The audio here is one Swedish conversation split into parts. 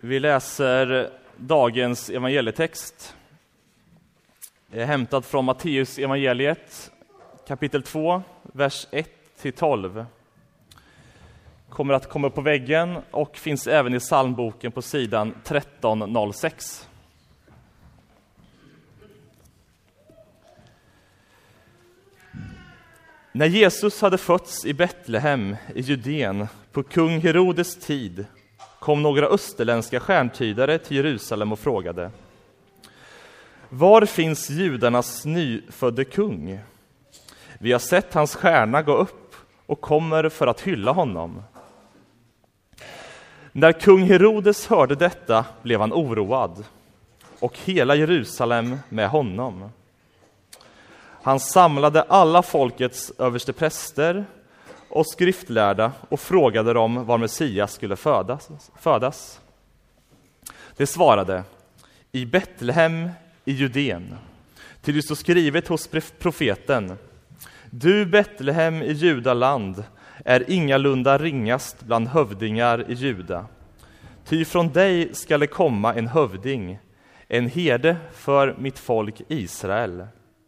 Vi läser dagens evangelietext. Det är hämtad från Matteus evangeliet, kapitel 2, vers 1-12. Kommer att komma upp på väggen och finns även i psalmboken på sidan 1306. När Jesus hade fötts i Betlehem i Judeen på kung Herodes tid kom några österländska stjärntydare till Jerusalem och frågade: Var finns judarnas nyfödde kung? Vi har sett hans stjärna gå upp och kommer för att hylla honom. När kung Herodes hörde detta blev han oroad, och hela Jerusalem med honom. Han samlade alla folkets överstepräster och skriftlärda och frågade dem var Messias skulle födas. De svarade: i Betlehem i Judeen. Till det står skrivet hos profeten: Du Betlehem i Judaland är ingalunda ringast bland hövdingar i Juda. Ty från dig skall det komma en hövding, en herde för mitt folk Israel.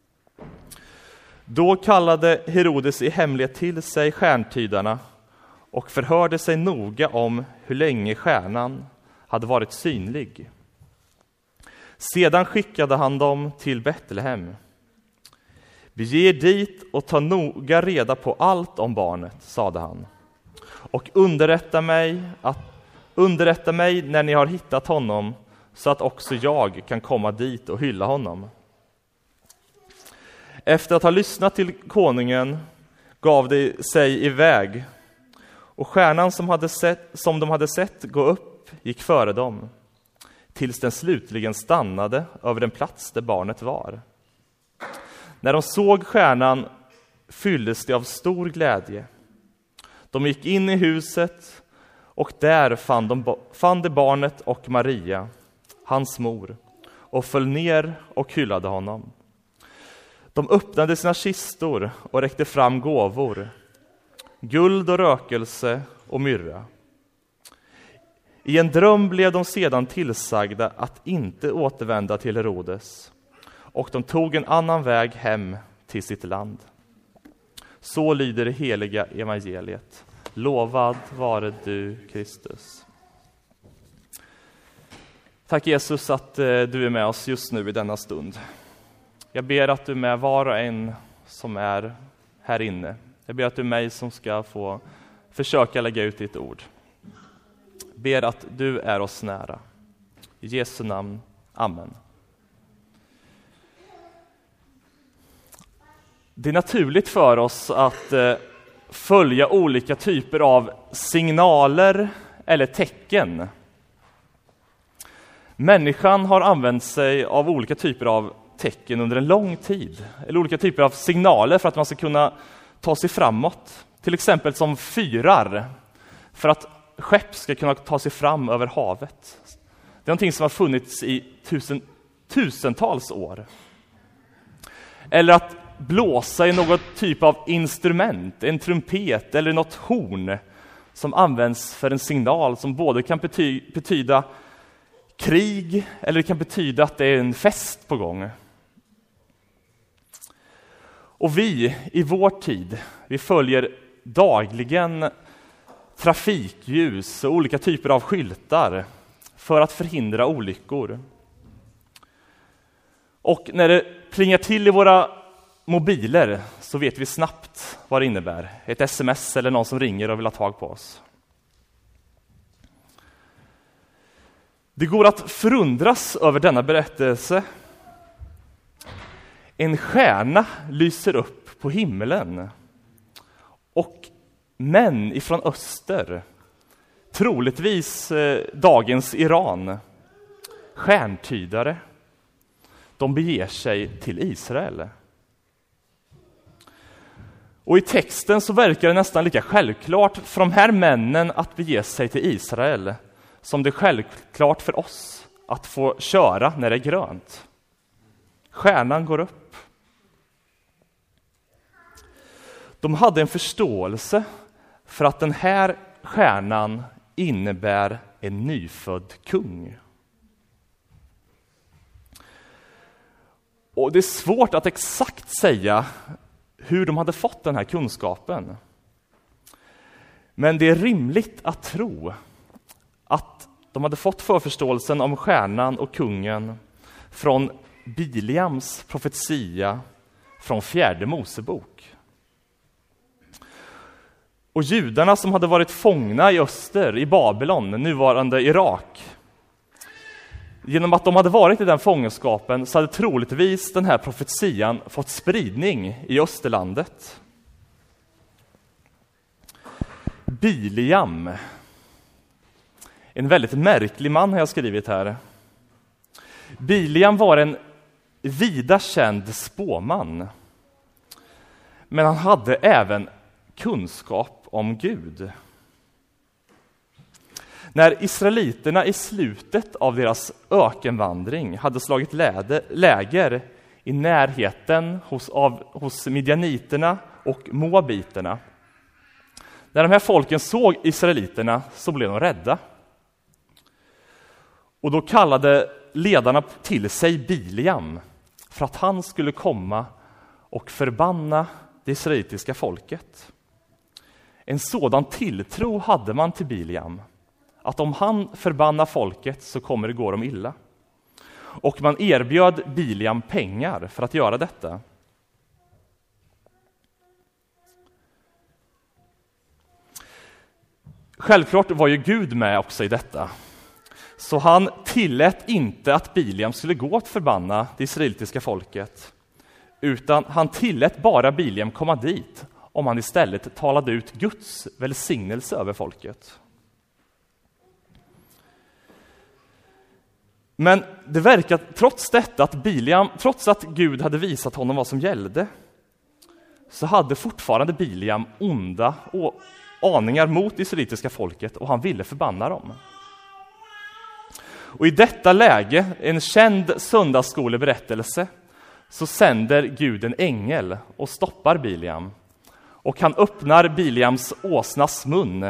Då kallade Herodes i hemlighet till sig stjärntydarna och förhörde sig noga om hur länge stjärnan hade varit synlig. Sedan skickade han dem till Betlehem. Bege er dit och ta noga reda på allt om barnet, sade han. Och underrätta mig när ni har hittat honom, så att också jag kan komma dit och hylla honom. Efter att ha lyssnat till konungen gav de sig iväg, och stjärnan som de hade sett gå upp gick före dem, tills den slutligen stannade över den plats där barnet var. När de såg stjärnan fylldes de av stor glädje. De gick in i huset, och där fann de barnet och Maria, hans mor, och föll ner och hyllade honom. De öppnade sina kistor och räckte fram gåvor, guld och rökelse och myrra. I en dröm blev de sedan tillsagda att inte återvända till Herodes, och de tog en annan väg hem till sitt land. Så lyder det heliga evangeliet. Lovad vare du, Kristus. Tack Jesus att du är med oss just nu i denna stund. Jag ber att du är med var och en som är här inne. Jag ber att du är mig som ska få försöka lägga ut ditt ord. Jag ber att du är oss nära. I Jesu namn. Amen. Det är naturligt för oss att följa olika typer av signaler eller tecken. Människan har använt sig av olika typer av tecken under en lång tid, eller olika typer av signaler för att man ska kunna ta sig framåt. Till exempel som fyrar, för att skepp ska kunna ta sig fram över havet. Det är någonting som har funnits i tusentals år. Eller att blåsa i något typ av instrument, en trumpet eller något horn som används för en signal som både kan betyda krig eller kan betyda att det är en fest på gång. Och vi i vår tid, vi följer dagligen trafikljus och olika typer av skyltar för att förhindra olyckor. Och när det plingar till i våra mobiler så vet vi snabbt vad det innebär. Ett sms eller någon som ringer och vill ha tag på oss. Det går att förundras över denna berättelse. En stjärna lyser upp på himlen, och män ifrån öster, troligtvis dagens Iran, stjärntydare, de beger sig till Israel. Och i texten så verkar det nästan lika självklart för de här männen att bege sig till Israel som det är självklart för oss att få köra när det är grönt. Stjärnan går upp. De hade en förståelse för att den här stjärnan innebär en nyfödd kung. Och det är svårt att exakt säga hur de hade fått den här kunskapen. Men det är rimligt att tro att de hade fått förförståelsen om stjärnan och kungen från Biliams profetia från 4:e Mosebok. Och judarna som hade varit fångna i öster, i Babylon, nuvarande Irak, genom att de hade varit i den fångenskapen så hade troligtvis den här profetian fått spridning i österlandet. Biliam, en väldigt märklig man har jag skrivit här. Biliam var en vida känd spåman, men han hade även kunskap om Gud. När israeliterna i slutet av deras ökenvandring hade slagit läger i närheten hos midjaniterna och moabiterna, när de här folken såg israeliterna så blev de rädda. Och då kallade ledarna till sig Biliam för att han skulle komma och förbanna det israelitiska folket. En sådan tilltro hade man till Biliam, att om han förbannar folket så kommer det gå dem illa. Och man erbjöd Biliam pengar för att göra detta. Självklart var ju Gud med också i detta. Så han tillät inte att Biliam skulle gå att förbanna det israelitiska folket, utan han tillät bara Biliam komma dit om han istället talade ut Guds välsignelse över folket. Men det verkar trots detta att Biliam, trots att Gud hade visat honom vad som gällde, så hade fortfarande Biliam onda aningar mot det israelitiska folket och han ville förbanna dem. Och i detta läge, en känd söndagsskoleberättelse, så sänder Gud en ängel och stoppar Biliam. Och han öppnar Biliams åsnas mun.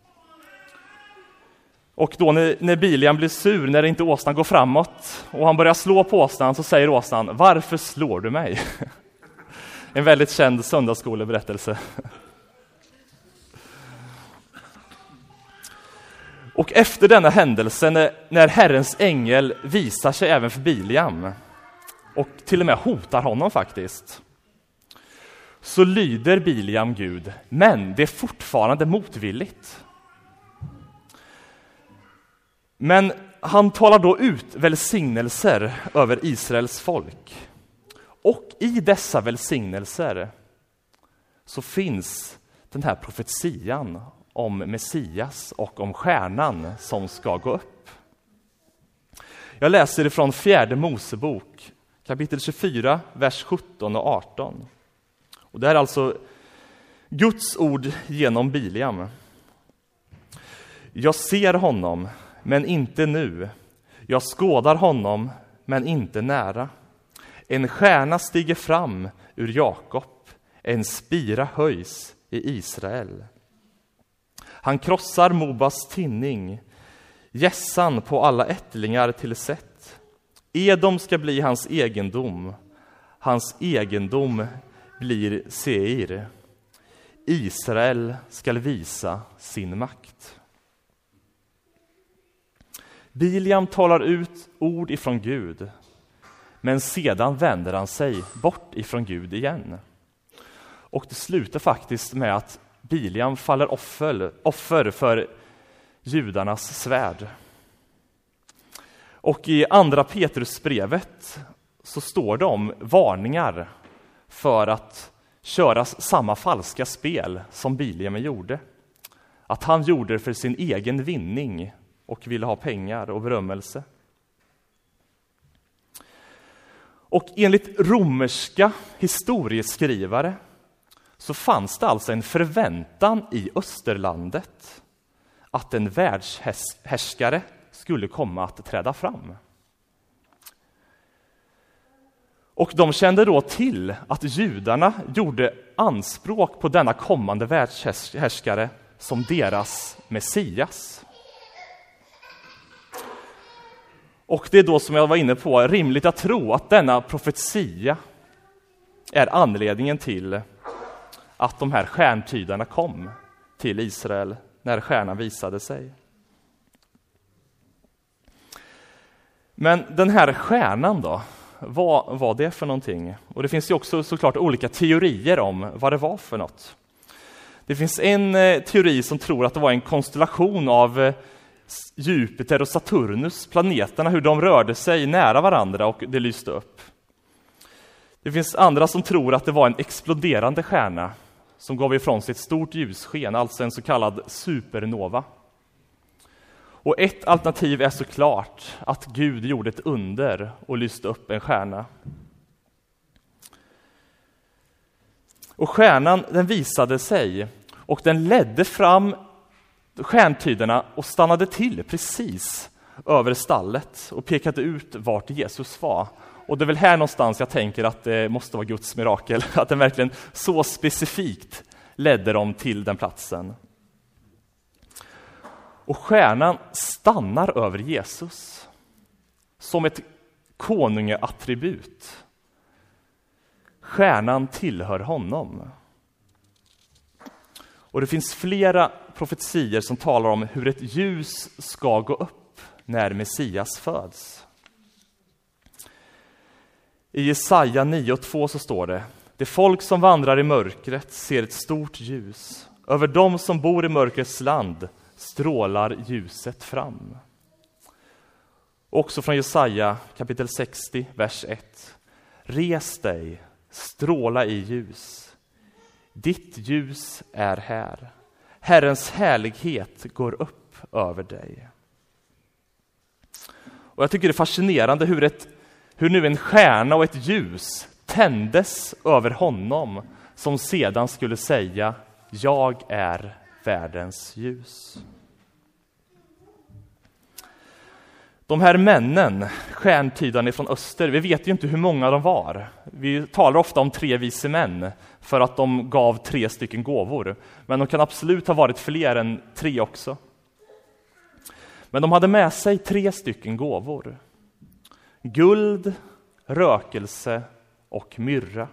Och då när Biliam blir sur, när inte åsnan går framåt och han börjar slå på åsnan, så säger åsnan: "Varför slår du mig?" En väldigt känd söndagsskoleberättelse. Och efter denna händelse, när Herrens ängel visar sig även för Biliam och till och med hotar honom faktiskt, så lyder Biliam Gud, men det är fortfarande motvilligt. Men han talar då ut välsignelser över Israels folk. Och i dessa välsignelser så finns den här profetian om Messias och om stjärnan som ska gå upp. Jag läser ifrån 4:e Mosebok, kapitel 24, vers 17 och 18. Och det är alltså Guds ord genom Biliam. Jag ser honom, men inte nu. Jag skådar honom, men inte nära. En stjärna stiger fram ur Jakob, en spira höjs i Israel. Han krossar Mobas tinning, gässan på alla ättlingar till Set. Edom ska bli hans egendom blir Seir. Israel ska visa sin makt. Biliam talar ut ord ifrån Gud, men sedan vänder han sig bort ifrån Gud igen. Och det slutar faktiskt med att Biliam faller offer för judarnas svärd. Och i andra Petrusbrevet så står det om varningar för att köra samma falska spel som Biliam gjorde. Att han gjorde det för sin egen vinning och ville ha pengar och berömmelse. Och enligt romerska historieskrivare så fanns det alltså en förväntan i Österlandet att en världshärskare skulle komma att träda fram. Och de kände då till att judarna gjorde anspråk på denna kommande världshärskare som deras Messias. Och det är då, som jag var inne på, rimligt att tro att denna profetia är anledningen till att de här stjärntydarna kom till Israel när stjärnan visade sig. Men den här stjärnan då, vad var det för någonting? Och det finns ju också såklart olika teorier om vad det var för något. Det finns en teori som tror att det var en konstellation av Jupiter och Saturnus, planeterna, hur de rörde sig nära varandra och det lyste upp. Det finns andra som tror att det var en exploderande stjärna som gav ifrån sig ett stort ljussken, alltså en så kallad supernova. Och ett alternativ är såklart att Gud gjorde ett under och lyste upp en stjärna. Och stjärnan, den visade sig och den ledde fram stjärntydarna och stannade till precis över stallet och pekade ut vart Jesus var. Och det är väl här någonstans jag tänker att det måste vara Guds mirakel, att den verkligen så specifikt ledde dem till den platsen. Och stjärnan stannar över Jesus som ett konungaattribut. Stjärnan tillhör honom. Och det finns flera profetier som talar om hur ett ljus ska gå upp när Messias föds. I Jesaja 9:2 så står det: det folk som vandrar i mörkret ser ett stort ljus. Över dem som bor i mörkrets land strålar ljuset fram. Också från Jesaja kapitel 60, vers 1. Res dig, stråla i ljus. Ditt ljus är här. Herrens härlighet går upp över dig. Och jag tycker det är fascinerande hur nu en stjärna och ett ljus tändes över honom som sedan skulle säga: jag är världens ljus. De här männen, stjärntydarna från öster, vi vet ju inte hur många de var. Vi talar ofta om 3 vise män för att de gav 3 stycken gåvor. Men de kan absolut ha varit fler än 3 också. Men de hade med sig 3 stycken gåvor. Guld, rökelse och myrra.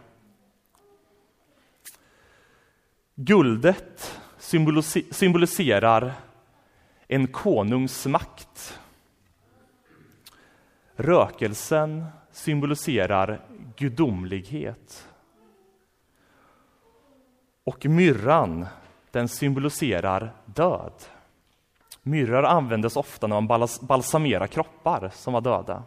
Guldet symboliserar en konungs makt. Rökelsen symboliserar gudomlighet. Och myrran, den symboliserar död. Myrror användes ofta när man balsamerar kroppar som var döda.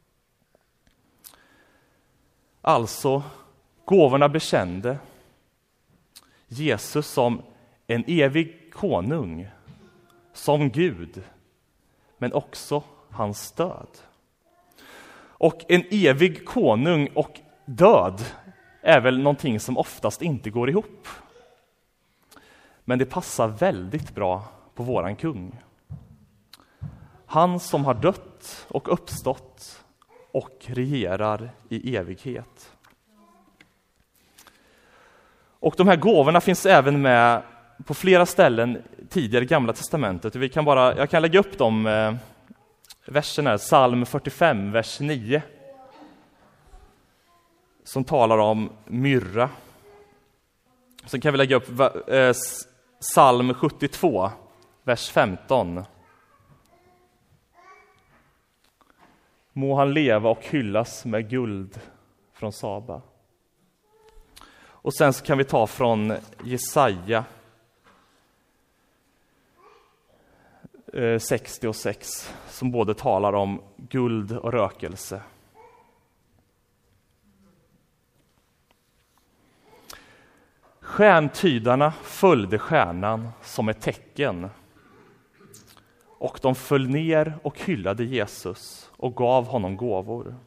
Alltså, gåvorna bekände Jesus som en evig konung, som Gud, men också hans död. Och en evig konung och död är väl någonting som oftast inte går ihop. Men det passar väldigt bra på våran kung. Han som har dött och uppstått och regerar i evighet. Och de här gåvorna finns även med på flera ställen tidigare i Gamla testamentet. Jag kan lägga upp de verserna, Psalm 45, vers 9. Som talar om myrra. Sen kan vi lägga upp Psalm 72, vers 15. Må han leva och hyllas med guld från Saba. Och sen så kan vi ta från Jesaja 66 som både talar om guld och rökelse. Stjärntydarna följde stjärnan som ett tecken. Och de föll ner och hyllade Jesus och gav honom gåvor.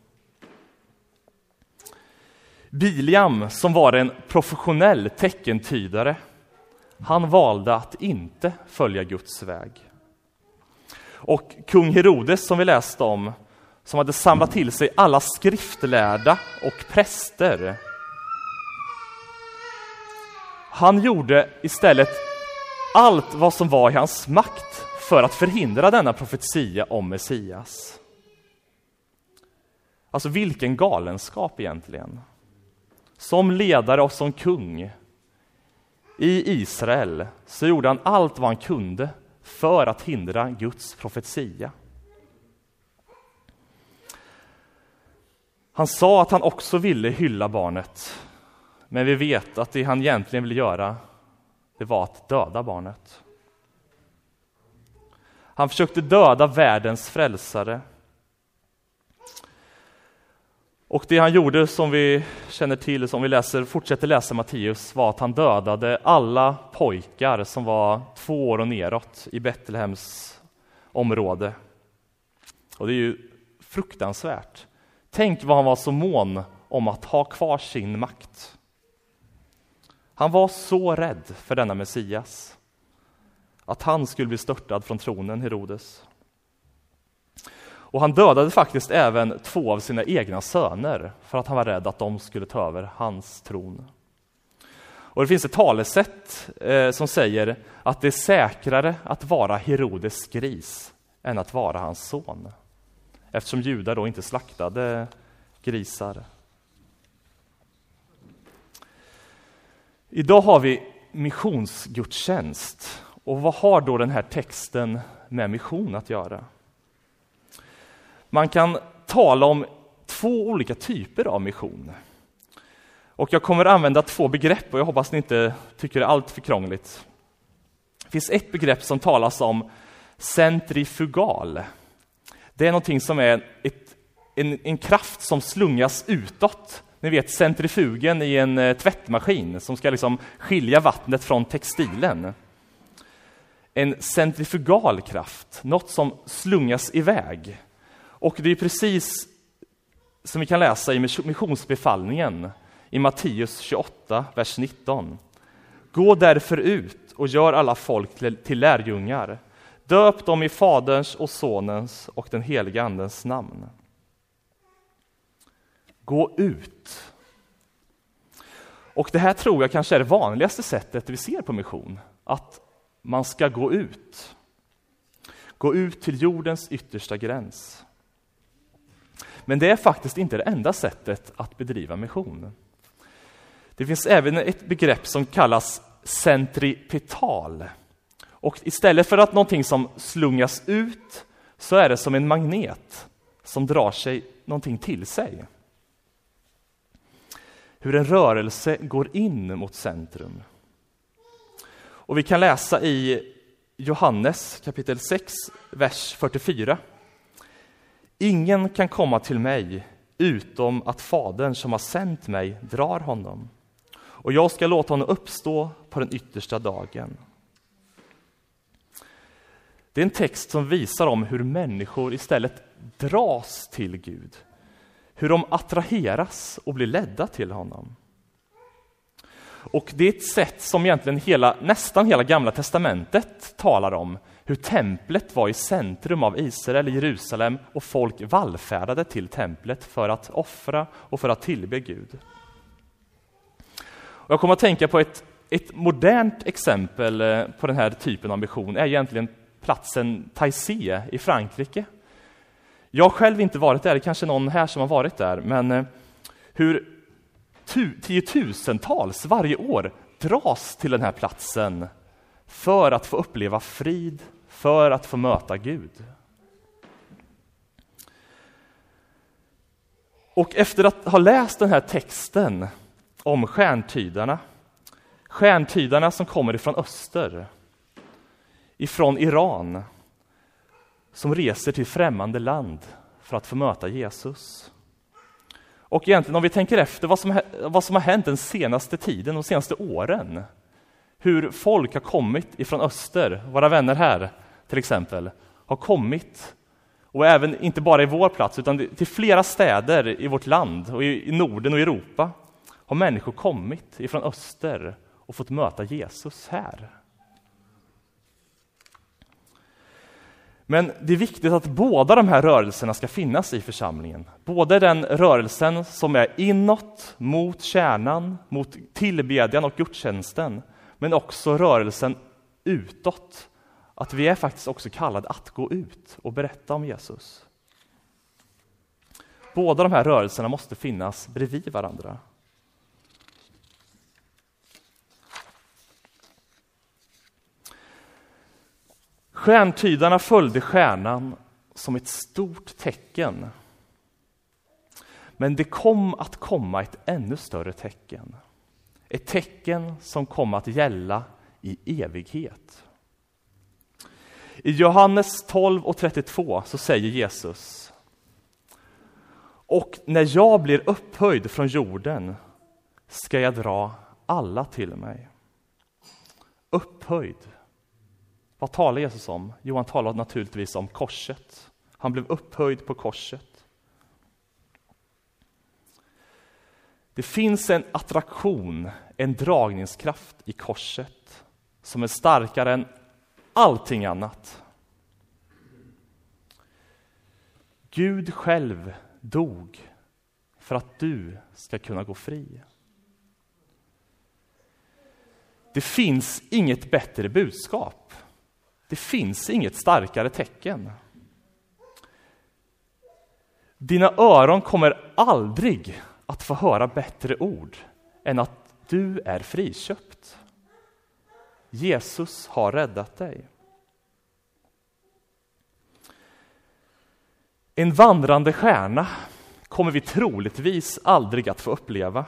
Biliam, som var en professionell teckentydare, han valde att inte följa Guds väg. Och kung Herodes, som vi läste om, som hade samlat till sig alla skriftlärda och präster, han gjorde istället allt vad som var i hans makt för att förhindra denna profetia om Messias. Alltså vilken galenskap egentligen. Som ledare och som kung i Israel så gjorde han allt vad han kunde för att hindra Guds profetia. Han sa att han också ville hylla barnet, men vi vet att det han egentligen ville göra, det var att döda barnet. Han försökte döda världens frälsare. Och det han gjorde, som vi känner till, som vi fortsätter läsa Matteus, var att han dödade alla pojkar som var 2 år och neråt i Betlehems område. Och det är ju fruktansvärt. Tänk vad han var så mån om att ha kvar sin makt. Han var så rädd för denna Messias att han skulle bli störtad från tronen, Herodes. Och han dödade faktiskt även 2 av sina egna söner för att han var rädd att de skulle ta över hans tron. Och det finns ett talesätt som säger att det är säkrare att vara Herodes gris än att vara hans son. Eftersom judar då inte slaktade grisar. Idag har vi missionsgudstjänst. Och vad har då den här texten med mission att göra? Man kan tala om 2 olika typer av mission. Och jag kommer använda 2 begrepp och jag hoppas ni inte tycker det är allt för krångligt. Det finns ett begrepp som talas om centrifugal. Det är någonting som är en kraft som slungas utåt. Ni vet centrifugen i en tvättmaskin som ska liksom skilja vattnet från textilen. En centrifugal kraft, något som slungas iväg. Och det är precis som vi kan läsa i missionsbefallningen i Matteus 28, vers 19. Gå därför ut och gör alla folk till lärjungar. Döp dem i Faderns och Sonens och den heliga Andens namn. Gå ut. Och det här tror jag kanske är det vanligaste sättet vi ser på mission. Att man ska gå ut. Gå ut till jordens yttersta gräns. Men det är faktiskt inte det enda sättet att bedriva mission. Det finns även ett begrepp som kallas centripetal. Och istället för att någonting som slungas ut så är det som en magnet som drar sig någonting till sig. Hur en rörelse går in mot centrum. Och vi kan läsa i Johannes kapitel 6, vers 44. Ingen kan komma till mig utom att Fadern som har sänt mig drar honom. Och jag ska låta honom uppstå på den yttersta dagen. Det är en text som visar om hur människor istället dras till Gud. Hur de attraheras och blir ledda till honom. Och det är ett sätt som egentligen nästan hela Gamla testamentet talar om. Hur templet var i centrum av Israel, Jerusalem, och folk vallfärdade till templet för att offra och för att tillbe Gud. Och jag kommer att tänka på ett modernt exempel på den här typen av mission är egentligen platsen Taizé i Frankrike. Jag har själv inte varit där, det är kanske någon här som har varit där, men hur tiotusentals varje år dras till den här platsen för att få uppleva frid, för att få möta Gud. Och efter att ha läst den här texten om stjärntydarna som kommer ifrån öster, ifrån Iran, som reser till främmande land för att få möta Jesus. Och egentligen om vi tänker efter vad som har hänt den senaste tiden, de senaste åren, hur folk har kommit ifrån öster, våra vänner här till exempel, har kommit, och även inte bara i vår plats utan till flera städer i vårt land och i Norden och Europa har människor kommit ifrån öster och fått möta Jesus här. Men det är viktigt att båda de här rörelserna ska finnas i församlingen. Både den rörelsen som är inåt mot kärnan, mot tillbedjan och gudstjänsten, men också rörelsen utåt. Att vi är faktiskt också kallade att gå ut och berätta om Jesus. båda de här rörelserna måste finnas bredvid varandra. Stjärntydarna följde stjärnan som ett stort tecken. Men det kom att komma ett ännu större tecken. Ett tecken som kom att gälla i evighet. I Johannes 12:32 så säger Jesus: och när jag blir upphöjd från jorden ska jag dra alla till mig. Upphöjd. Vad talar Jesus om? Jo, han talar naturligtvis om korset. Han blev upphöjd på korset. Det finns en attraktion, en dragningskraft i korset som är starkare än allting annat. Gud själv dog för att du ska kunna gå fri. Det finns inget bättre budskap. Det finns inget starkare tecken. Dina öron kommer aldrig att få höra bättre ord än att du är friköpt. Jesus har räddat dig. En vandrande stjärna kommer vi troligtvis aldrig att få uppleva.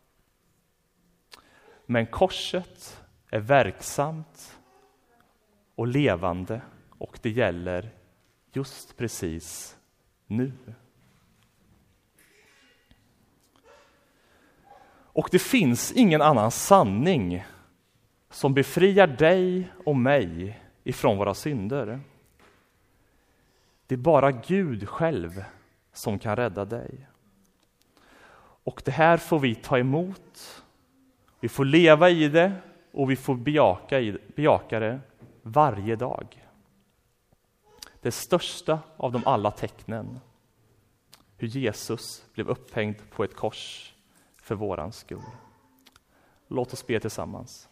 Men korset är verksamt och levande, och det gäller just precis nu. Och det finns ingen annan sanning som befriar dig och mig ifrån våra synder. Det är bara Gud själv som kan rädda dig. Och det här får vi ta emot. Vi får leva i det och vi får bejaka det varje dag. Det största av de alla tecknen. Hur Jesus blev upphängd på ett kors för våran skull. Låt oss be tillsammans.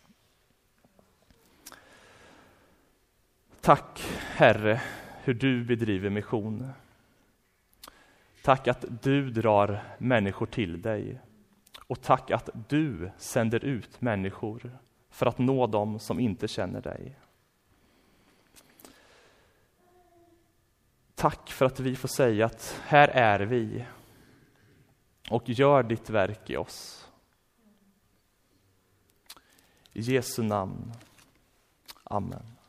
Tack, Herre, hur du bedriver mission. Tack att du drar människor till dig. Och tack att du sänder ut människor för att nå dem som inte känner dig. Tack för att vi får säga att här är vi. Och gör ditt verk i oss. I Jesu namn. Amen.